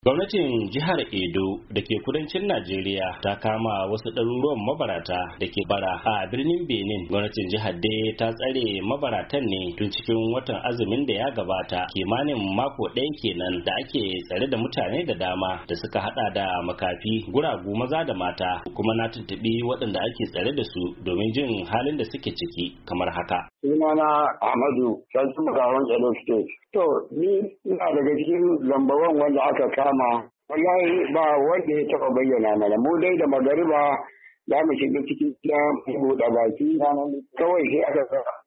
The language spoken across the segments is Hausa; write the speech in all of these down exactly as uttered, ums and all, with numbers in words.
Gwamnatin jihar Edo da ke kudancin Najeriya ta kama wasu ɗaruruwan mabarata da ke bara a birnin Benin. Gwamnatin jihar dai ta tsare mabaratan ne tun cikin watan azumin da ya gabata, kimanin mako ɗaya kenan da ake tsare da mutane da dama da suka hada da makafi, guragu maza da mata. Kuma na tuntuɓi waɗanda ake tsare da su domin jin halin da suke ciki kamar haka. Sunana Ahmadu, Sarkin Gawan Edo State. To, ni ina daga cikin lambawan wanda aka kama. Wallahi ba wanda ya taɓa bayyana mana. Mu dai da magariba za mu shiga cikin gida buɗe baki. Kawai sai aka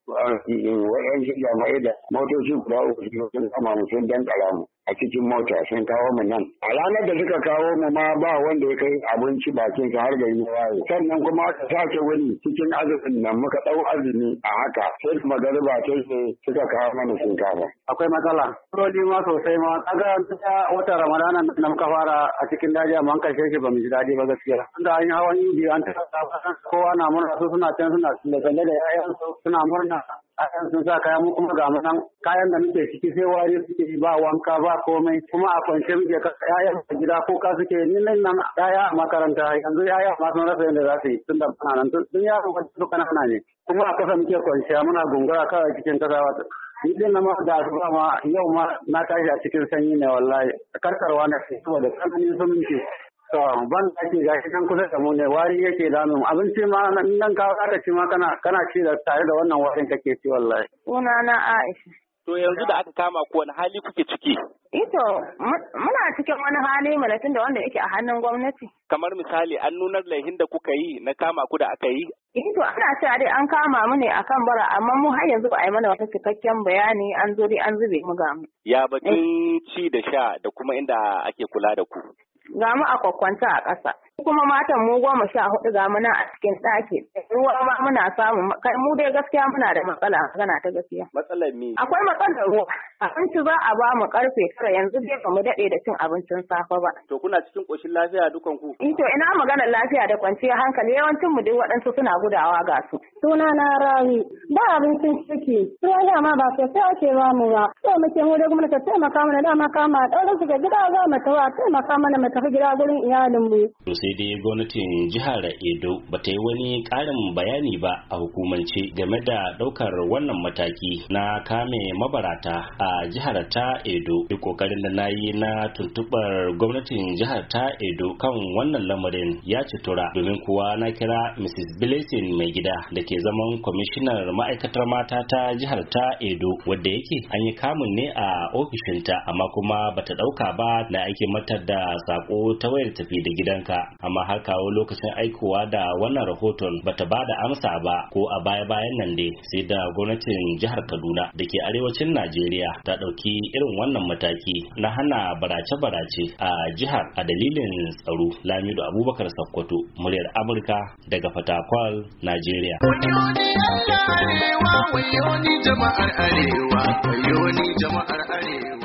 waɗansu jami'ai da motoci guda uku sun kama mu sun dankara mu a cikin mota sun kawo mu nan. A ranar da suka kawo mu ma ba wanda ya kai abinci bakin sa har gari ya waye. Sannan kuma aka sake wani cikin azumin nan muka ɗau azumi a haka sai da magariba sai suka kawo mana shinkafa. Akwai matsala. Roli ma sosai ma. Kaga wata Ramadana da muka fara a cikin daji amma an kashe shi ba mu ji daɗi ba gaskiya. Tunda an yi hawan inji an taɓa kowa na murna su suna can suna tsalle da 'ya'yansu suna murna. Ayan sun sa kaya mu kuma ga nan kayan da muke ciki sai wari suke ba wanka ba komai kuma a kwance muke yayan a gida ko ka suke ni nan nan yaya a makaranta yanzu yaya ma sun rasa yadda za su yi tun da bana nan tun yaron su kanana ne kuma a kasa muke kwanciya muna gungura kawai cikin kasa wata ni din na ma da su ma yau ma na tashi a cikin sanyi ne wallahi karkarwa na saboda tsananin sun muke. To ban ake gashi kan kusa da mu ne wari yake damun abinci ma nan ka aka ci ma kana kana ci da tare da wannan warin kake ci wallahi. Sunana Aisha. To yanzu da aka kama ku wani hali kuke ciki? Ito muna cikin wani hali malatin da wanda yake a hannun gwamnati. Kamar misali an nunar laihin da kuka yi na kama ku da aka yi? Ito ana cewa dai an kama mu ne akan bara amma mu har yanzu ba a yi mana wata cikakken bayani an zo dai an zube mu ga mu. Ya batun ci da sha da kuma inda ake kula da ku. Ga mu a kwakwanta a ƙasa. Kuma matan mu goma sha hudu ga mu nan a cikin ɗaki. Ruwa ma muna samu, kai mu dai gaskiya muna da matsala magana ta gaskiya. Matsalar me? Akwai matsalar ruwa. Abinci za a ba mu karfe tara yanzu dai ba mu daɗe da cin abincin safe ba. To kuna cikin ƙoshin lafiya dukan ku? To ina maganar lafiya da kwanciyar hankali yawancin mu dai waɗansu suna gudawa ga su. Suna na Rawi, ba abincin ciki. Ruwan dama ba sosai ake ba mu ba. So muke mu da gwamnati ta taimaka mana dama kama ɗaure su ga gida za mu tawa taimaka mana mu tafi gida gurin iyalinmu. To sai dai gwamnatin jihar Edo ba ta yi wani ƙarin bayani ba a hukumance game da ɗaukar wannan mataki na kame mabarata a jihar ta Edo. Duk ƙoƙarin da na yi na tuntuɓar gwamnatin jihar ta Edo kan wannan lamarin ya ci tura, domin kuwa na kira Missus Blessing mai gida da ke zaman kwamishinar ma'aikatar mata ta jihar ta Edo, wadda yake an yi kamun ne a ofishinta amma kuma bata ɗauka ba na aiki mata da sako ta wayar tafi da gidanka, amma har kawo lokacin aikowa da wannan rahoton bata ba da amsa ba. Ko a baya-bayan nan dai sai da gwamnatin jihar Kaduna da ke arewacin Najeriya ta ɗauki irin wannan mataki na hana barace-barace a jihar a dalilin tsaro. Lamido Abubakar Sakkwato, muryar Amurka daga Fatakwal, Najeriya. Wayoni jama'ar arewa, wayoni jama'ar arewa.